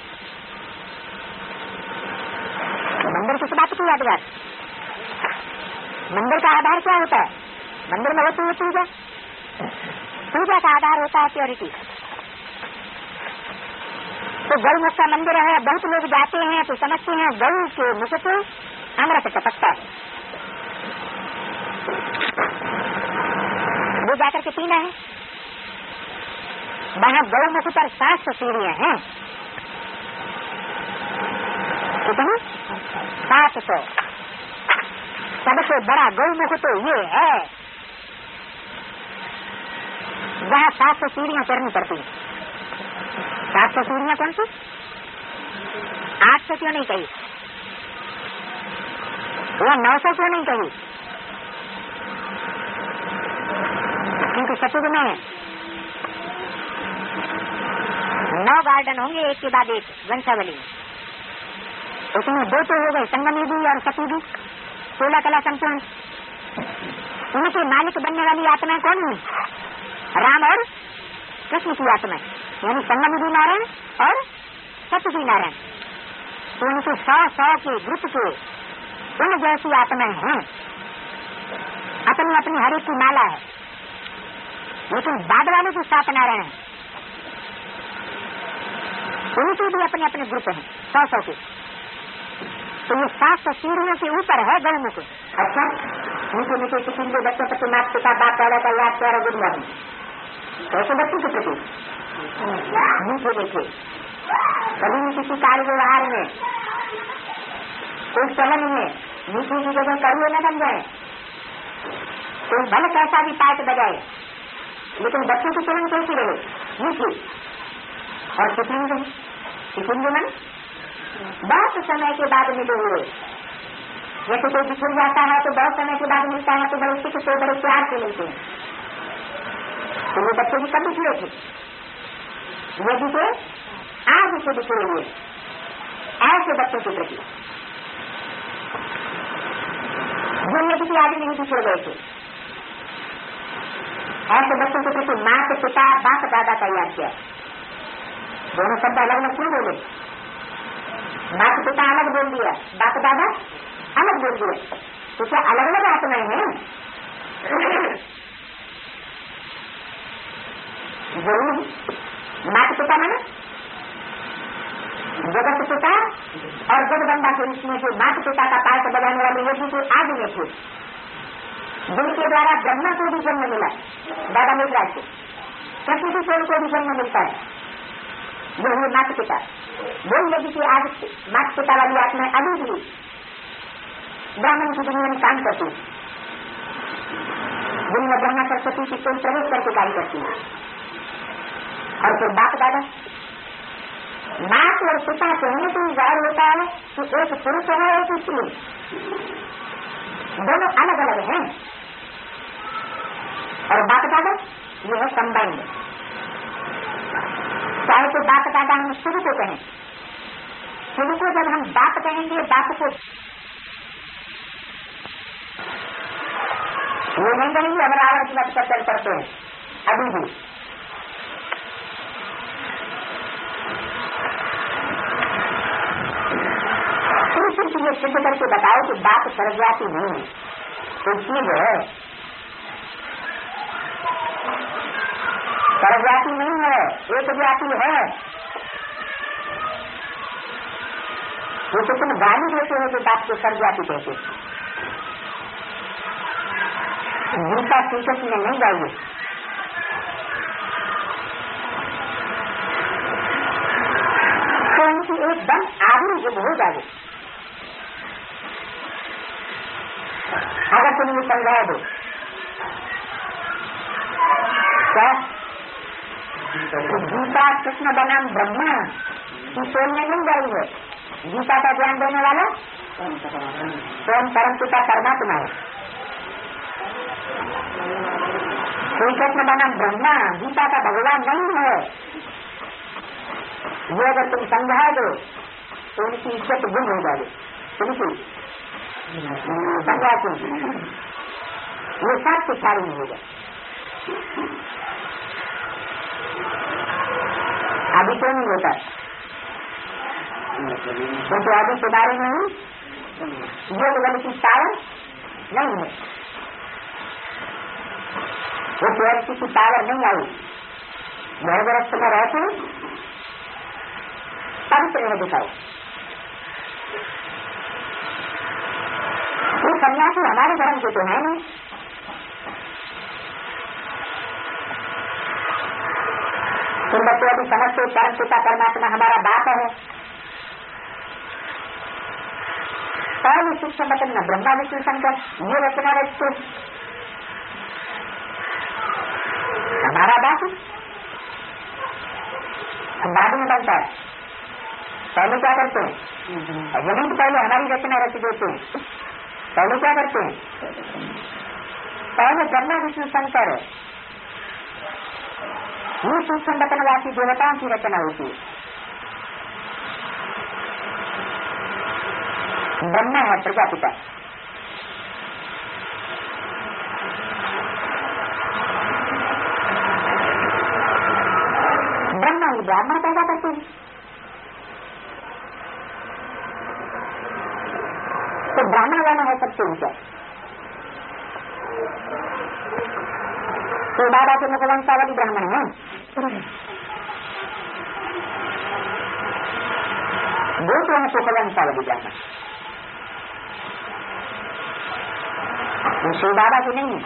मंदिर किस बात की यादगार? मंदिर का आधार क्या होता है? मंदिर में होती है पूजा। पूजा का आधार होता है प्योरिटी। तो गौमुख का मंदिर है। बहुत लोग जाते हैं तो समझते हैं गौ के मुख से अमृत टपकता है। जाकर के पीना है। वहाँ गौमुख पर 700 सीढ़ियां हैं। कितनी? 700। सबसे बड़ा गौमुख तो ये है, जहाँ 700 सीढ़ियां चढ़नी पड़ती हैं। 700 सीढ़ियां कौन सी? 800 क्यों नहीं कही? वो 900 क्यों नहीं कही? क्योंकि सतयुग में 9 गार्डन होंगे एक के बाद एक वंशावली में। उसमें 2 तो हो गए, संगम युगी और सतयुगी, 16 कला संपूर्ण। उनके मालिक बनने वाली आत्माएं कौन हुई? राम और कृष्ण की आत्माएं, यानी संगम युगी नारायण और सतयुगी नारायण। तो उनके 100 के ग्रुप के उन जैसी आत्माएं हैं। अपनी अपनी हर एक की माला है, लेकिन बाद वाले जो 7 नारायण हैं उनके भी अपने अपने ग्रुप हैं 100 के। तो ये 700 सीढ़ियों के ऊपर है गौमुख। अच्छा, नीचे नीचे किसी के बच्चों प्रति माता पिता बाप दादा का याद प्यारा गुड मॉर्निंग, कैसे बच्चों के प्रति नीचे देखे। कभी भी किसी कार्य व्यवहार में, कोई चलन में नीचे की जगह कड़ुए न बन जाए। कोई भले कैसा भी पाठ बजाए, लेकिन बच्चों की चलन कैसी रहे? नीचे। और सिखेंगे मन बहुत समय के बाद मिले हुए। जैसे कोई बिछड़ जाता है तो बहुत समय के बाद मिलता है, तो बड़े सुख से बड़े प्यार से मिलते हैं। तो वो बच्चे भी कब बिछड़े थे? ये बिछड़े आज से बिछड़े हुए ऐसे बच्चों के प्रति जो ये किसी आदमी नहीं बिछड़ गए थे, ऐसे बच्चों के प्रति माँ के पिता बाप दादा तैयार किया। दोनों शब्द अलग अलग क्यों बोले? माँ के पिता अलग बोल दिया, बाप दादा अलग बोल दिया, तो क्या अलग अलग आत्माएं हैं? जरूर माँ के पिता माना जगत पिता और जगदम्बा के रूप में जो माँ के पिता का पाठ बजाने वाले यज्ञ के आदि में थे, जिनके द्वारा ब्रह्मा को भी जन्म मिला, दादा मेघराज को, कृष्ण की सोल को भी जन्म मिलता है, वो हुए माता पिता। वो यदि कि आज माता पिता वाली आत्माएं अभी भी ब्राह्मण की दुनिया में काम करती है, जिनमें ब्रह्मा सरस्वती की सोल प्रवेश करके कार्य करती है। और फिर बाप दादा, मात और पिता कहने से जाहिर होता है कि एक पुरुष है एक स्त्री, दोनों अलग अलग हैं। और बाप दादा ये है कंबाइंड। चाहे तो बाप दादा हम शुरू को कहें, शुरू को जब हम बाप कहेंगे, बाप को वो नहीं कहेंगे अमरावण की बात चल करते हैं अभी भी। सिर्फ ये सिद्ध करके बताओ कि बाप सरस्वती नहीं है, तो चीज है सरस्वती नहीं है, एक जाति है। जैसे तुम गाली देते हो कि बाप को सरस्वती कहते, गीता टीचर्स में नहीं जाइए। तो उनकी एकदम आधुनिक युग हो जाए अगर तुम ये समझा दो। क्या गीता कृष्ण बनाम ब्रह्मा की सोल में नहीं गई है। गीता का ज्ञान देने वाला स्वयं परम पिता परमात्मा है। श्री कृष्ण बनाम ब्रह्मा गीता का भगवान नहीं है। ये अगर तुम समझा दो तो उनकी इज्जत गुम हो जाए। बिल्कुल समझा तुम ये सब शिक्षारी नहीं होगा। अभी क्यों नहीं होता? क्योंकि अभी के बारे में योग बल की पावर नहीं है, वो प्योरिटी की पावर नहीं आई। गर्भरस्त में रहते पवित्र रह दिखाओ। ये सन्यासी हमारे धर्म के तो है नहीं। तुम बच्चे अभी समझते परम पिता परमात्मा हमारा बाप है। पहले शिक्षा मतलब न ब्रह्मा विष्णु शंकर ये रचना रचते हमारा बाप बाद में बनता है। पहले क्या करते हैं? यही तो पहले हमारी रचना रच देते हैं। पहले क्या करते हैं? पहले ब्रह्मा विष्णु शंकर ये सूक्ष्म रचनावासी देवताओं की रचना होती है। ब्रह्मा है प्रजापिता, ब्रह्मा ही ब्राह्मण पैदा करते हैं। तो ब्राह्मण वाला है सबसे ऊंचा। तो बाबा के मुखवंशावली ब्राह्मण है, वो तो है मुखवंशावली ब्राह्मण, शिव बाबा की नहीं है।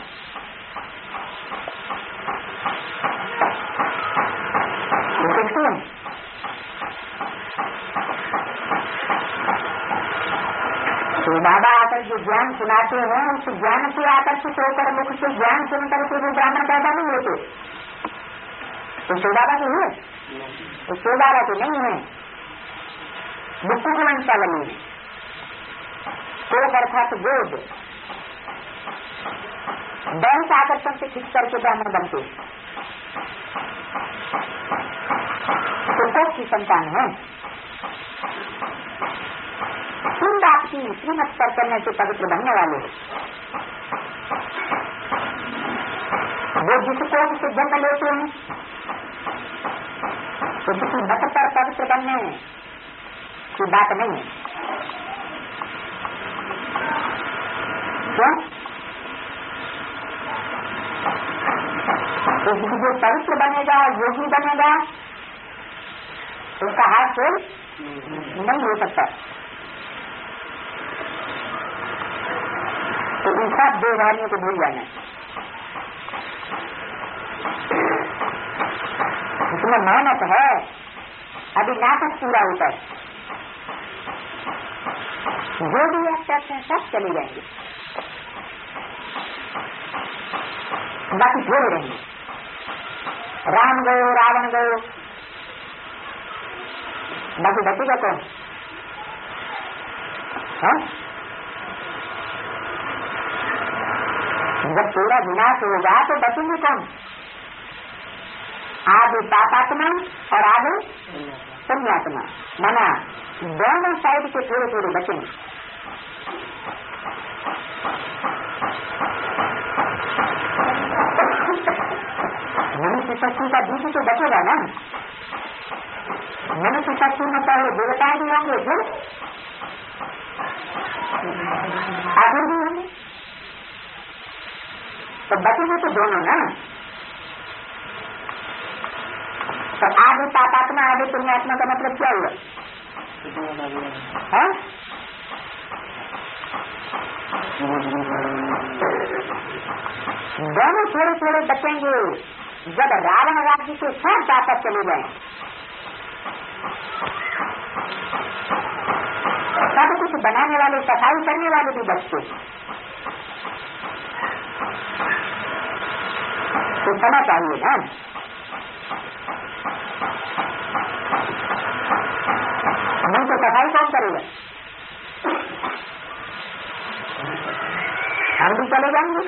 तो बाबा आकर जो ज्ञान सुनाते हैं उस ज्ञान से आकर्षित होकर मुख से ज्ञान सुनकर के वो ब्राह्मण पैदा नहीं होते। तो शिव बाबा के हुए? तो शिव बाबा के नहीं है, बुद्धू के वंशावली है। कोक अर्थात गोद, दैन से आकर्षण से खींच करके ब्राह्मण बनते। तो कोक की संतान है। तुम आपकी श्रीमत पर करने से पवित्र बनने वाले हो। वो जिसको से जन्म लेते हैं तो किसी मत पर पवित्र बनने की बात नहीं है। क्यों? तो जो पवित्र बनेगा, योगी बनेगा, उसका हाथ से नहीं हो सकता। तो इन सब देवधारियों को भूल जाना। इसमें मेहनत है, अभी नाटक पूरा होता है। जो भी एक्टर्स हैं सब चले जाएंगे, बाकी थोड़े रहेंगे। राम गयो, रावण गयो, बाकी बचेगा कौन? जब पूरा विनाश होगा तो बचेंगे कौन? आगे पापात्मा और आगे पुण्यात्मा, माना दोनों साइड के थोड़े थोड़े बचेंगे। मनुष्य शक्ति का बीच तो बचेगा ना। मनुष्य शक्ति में पहले देवताएं भी होंगे, फिर आखिर भी होंगे, तो बचेंगे तो दोनों ना। तो आगे पापात्मा आगे पुण्यात्मा का मतलब क्या हुआ? है? दोनों थोड़े थोड़े बचेंगे। जब रावण राज्य के सब वापस चले जाए, सब कुछ बनाने वाले, सफाई करने वाले भी बचते। तो समय चाहिए ना। नहीं तो सफाई कौन करेगा? हम भी चले जाएंगे।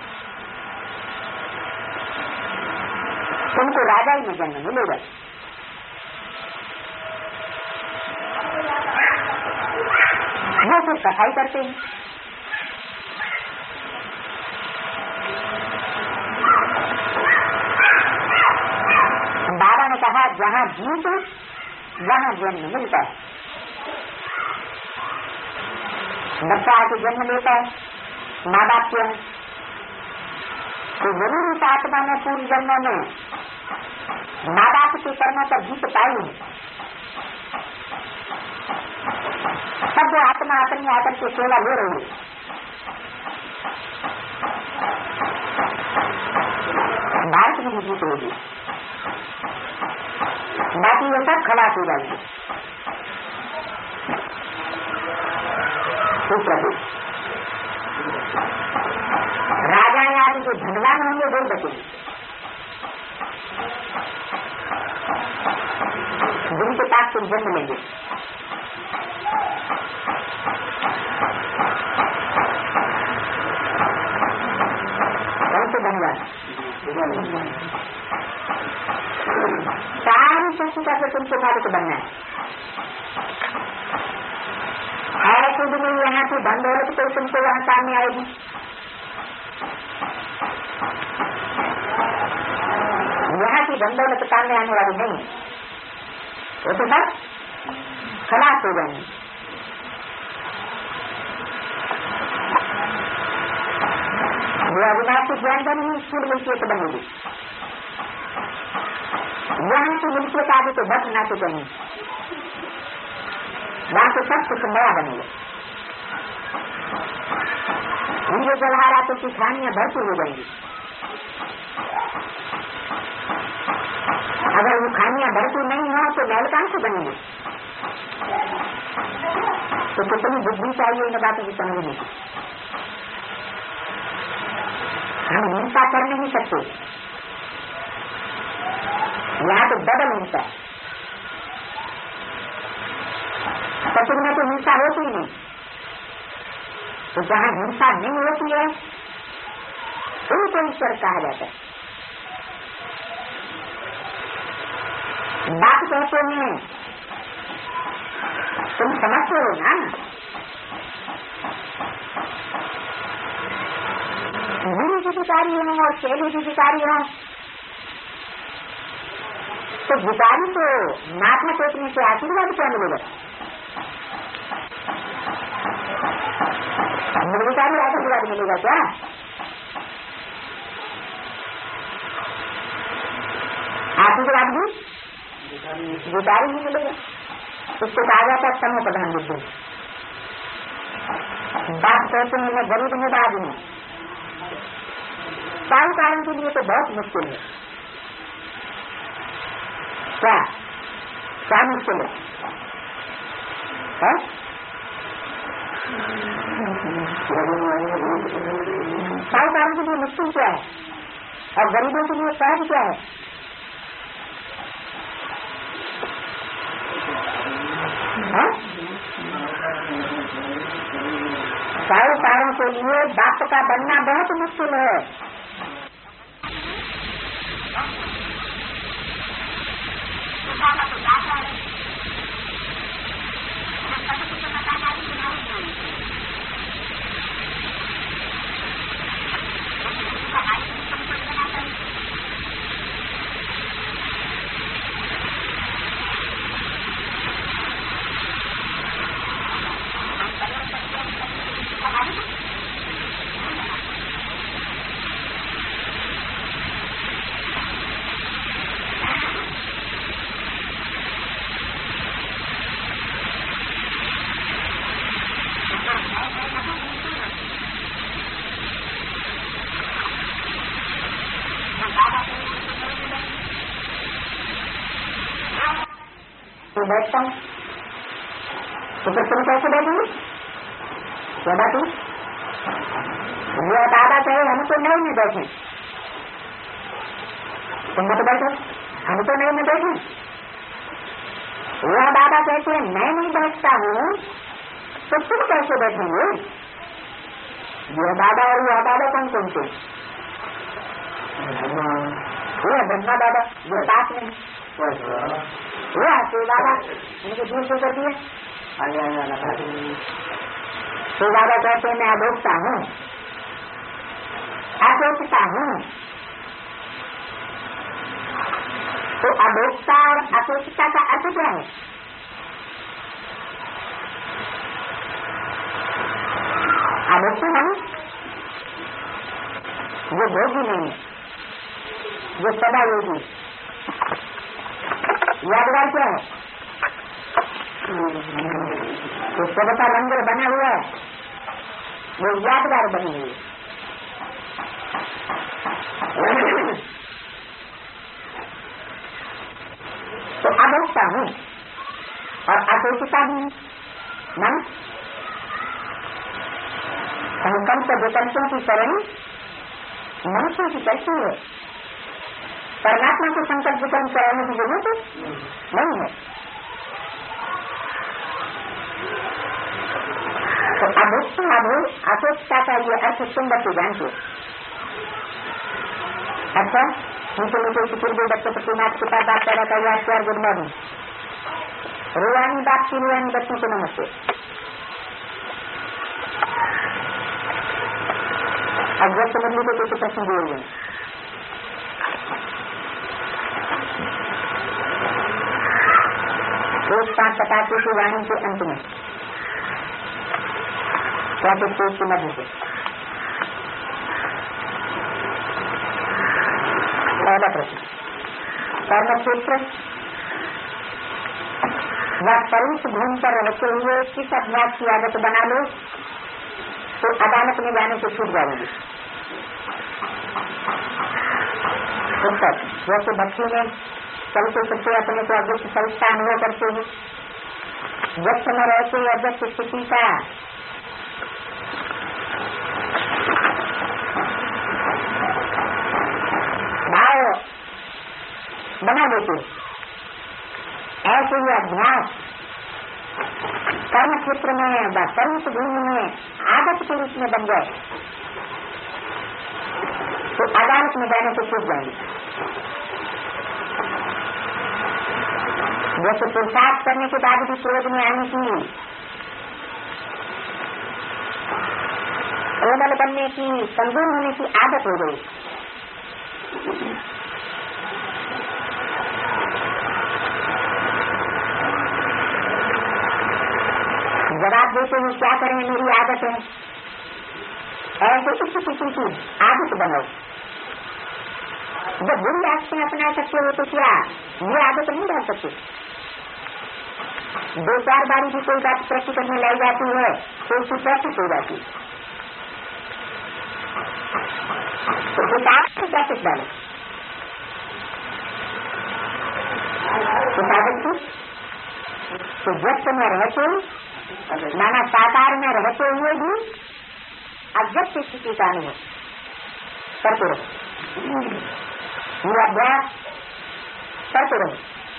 तुमको राजा ही में जन्म मिलेगा। वो फिर सफाई करते हैं। बाबा ने कहा जहाँ जीत वहाँ जन्म मिलता है। बच्चा आके जन्म लेता है, माँ बाप के हैं, तो जरूर इस आत्मा में पूर्व जन्मों में माँ बाप के कर्मों पर जीत पाई है। सब आत्मा अपनी आकर के सेवा ले रही है। भारत में जीत होगी। बाकी ये सब खलास हो जाएंगे। राजा आदि जो धनवान होंगे वो बचेंगे, जिनके पास तुम जन्म लेंगे। कौन से धनवान? सारी संस्था से तुमको मालिक बनना है। ऐसे भी नहीं यहाँ की धन दौलत तो तुमको वहाँ सामने आएगी। यहाँ की धन दौलत सामने आने वाली नहीं, वो तो सब खलास हो जाएंगे। वो अविनाशी ज्ञान धन ही स्कूल मिलकियत बनेगी। यहाँ की मिलकियत आदि तो बच ना तो कहीं, वहाँ तो सब कुछ नया बनेगा। ये जवाहरातों की खानियां भरपूर हो जाएंगी। अगर वो खानियां भरपूर नहीं हो तो महल कहाँ से बनेंगे? तो कितनी बुद्धि चाहिए इन बातों की समझने की। हम हिंसा कर नहीं सकते, यहाँ तो डबल हिंसा है। सचुग में तो हिंसा होती नहीं, तो जहाँ हिंसा नहीं होती है उनको ईश्वर कहा जाता है। बात कहते हैं तुम समझते हो ना, गुरु की भिखारी हो और शैली की भिखारी हो, तो भिखारी को माथा टेकने से आशीर्वाद क्या मिलेगा? भिखारी आशीर्वाद मिलेगा क्या? आशीर्वाद भी भिखारी ही मिलेगा। उसको कहा जाता है समूह प्रधान बुद्धि। बात कहते हैं मैं गरीब हूँ आदमी, साहूकारों के लिए तो बहुत मुश्किल है। क्या क्या मुश्किल है? साहूकारों के लिए मुश्किल क्या है और गरीबों के लिए सहज क्या है? साहूकारों के लिए बाप का बनना बहुत मुश्किल है। बैठता हूँ तो फिर तुम कैसे बैठेंगे? क्या बात है? ये दादा कहे हम तो नहीं में बैठे, तुम तो बैठो, हम तो नहीं में बैठे। वह दादा कहते हैं मैं नहीं बैठता हूँ तो तुम कैसे बैठेंगे? यह दादा और यह दादा कौन कौन से? वह ब्रह्मा दादा जो पास में वो शिव बाबा, उनको दूर से कर दिए। शिव बाबा कहते हैं मैं अभोक्ता हूँ, अभोक्ता हूँ। तो अभोक्ता और अभोक्ता का अर्थ क्या है? अभोक्ता नहीं, वो भोगी नहीं, वो सदा योगी। यादगार क्या है? तो सबका लंगर बना हुआ है, वो यादगार बनी हुई है। तो अभोक्ता हूँ और अभोक्ता हूँ मन संकल्प विकल्पों की शरण मनुष्यों की कैसी है। परमात्मा को संकल्प विकल्प कराने की जरूरत नहीं है। तो अभोक्ता अभोक्ता का ये अर्थ सुंदर से जानते। अच्छा, नीचे सुपुर्दे डॉक्टर प्रतिनाथ के पास बात कर रहा था। यार गुड मॉर्निंग। रुआनी बात की रुआनी बच्चों को नमस्ते। अग्रस्त मुरली को कुछ प्रश्न दिए हुए। रोज 5:50 की वाणी के अंत में ट्रैफिक पुलिस की मध्य से पहला प्रश्न, कर्म क्षेत्र व परुष भूमि पर रहते हुए किस अभ्यास की आदत बना लो तो अदालत में जाने से छूट जाएंगे। उत्तर, जैसे भक्ति में चलते चलते अपने को अव्यक्त स्वरूप का अनुभव करते हैं, व्यक्त में रहते अव्यक्त स्थिति का भाव बना देते, ऐसे ही अभ्यास कर्म क्षेत्र में व सर्वस्व भूमि में आदत के रूप में बन जाए तो अदालत में जाने से छूट जाएंगे। जैसे पुरुषार्थ करने के बाद भी क्रोध में आने की, कोमल बनने की, कमजोर होने की आदत हो गई, जवाब देते हुए क्या करें, मेरी आदत है, ऐसे किसी किसी की आदत बनाओ। जब बुरी आदतें अपना सकते हो तो क्या ये आदत नहीं डाल सकते? 2-4 बारी भी कोई बात प्रैक्टिस करने लाई जाती है तो उसकी प्रैक्टिस हो जाती है। तो उस आदत को प्रैक्टिस डालो, उस आदत की तो व्यक्त में रहते नाना साकार में रहते हुए भी अव्यक्त स्थिति का अनुभव करते रहो। ये अभ्यास करते रहो।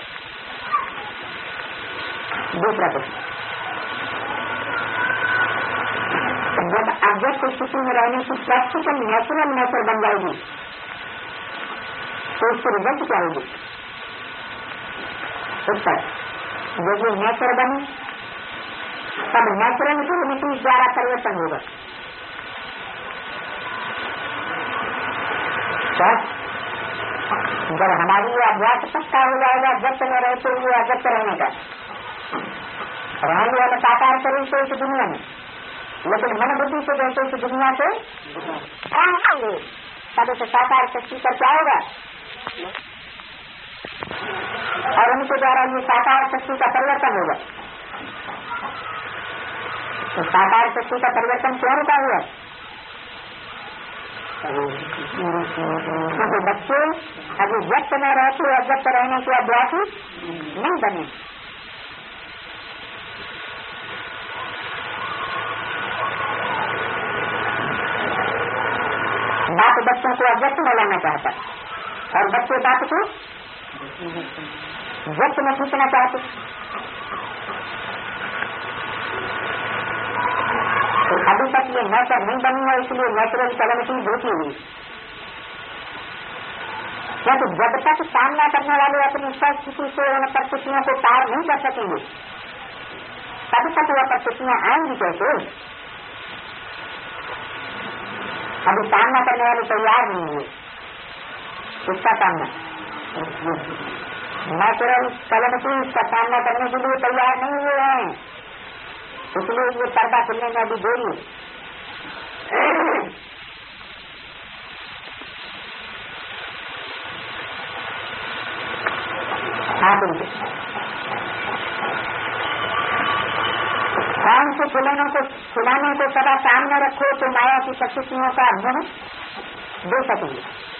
दूसरा प्रश्न, जब अव्यक्त स्थिति में रहने की प्रैक्टिकल नेचुरल नेचर बन जाएगी तो उसके रिजल्ट क्या होगी? उत्तर, जब ये नेचर बने तब नेचुरल यूनिटी द्वारा परिवर्तन होगा। जब हमारी ये अभ्यास पक्का हो जाएगा व्यक्त में रहते हुए अव्यक्त रहने का, रहेंगे हम साकार शरीर से इस दुनिया में, लेकिन मन बुद्धि से जैसे इस दुनिया से आएंगे तब उसे साकार शक्ति पर क्या होगा और उनके द्वारा ये साकार शक्ति का परिवर्तन होगा। तो साकार शक्ति का परिवर्तन क्यों रुका हुआ? क्योंकि बच्चे अभी व्यक्त में रहते अव्यक्त रहने के अभ्यासी नहीं बने। बाप बच्चों को अव्यक्त में लाना चाहता और बच्चे बाप को व्यक्त में खींचना चाहते। तो अभी तक ये नेचर नहीं बनी है, इसलिए नेचुरल कैलेमिटी होती हुई। क्योंकि जब तक सामना करने वाले अपनी परिस्थिति से उन परिस्थितियों को पार नहीं कर सकेंगे तब तक वह परिस्थितियां आएंगी कैसे? अभी सामना करने वाले तैयार नहीं हुए, इसका सामना नेचुरल कैलेमिटी इसका सामना करने के लिए तैयार नहीं हुए हैं, इसलिए ये पर्दा खुलने में अभी देरी है। कौन से खिलाने को सदा सामने रखो तो माया की शक्तियों का अनुभव दे सकेंगे।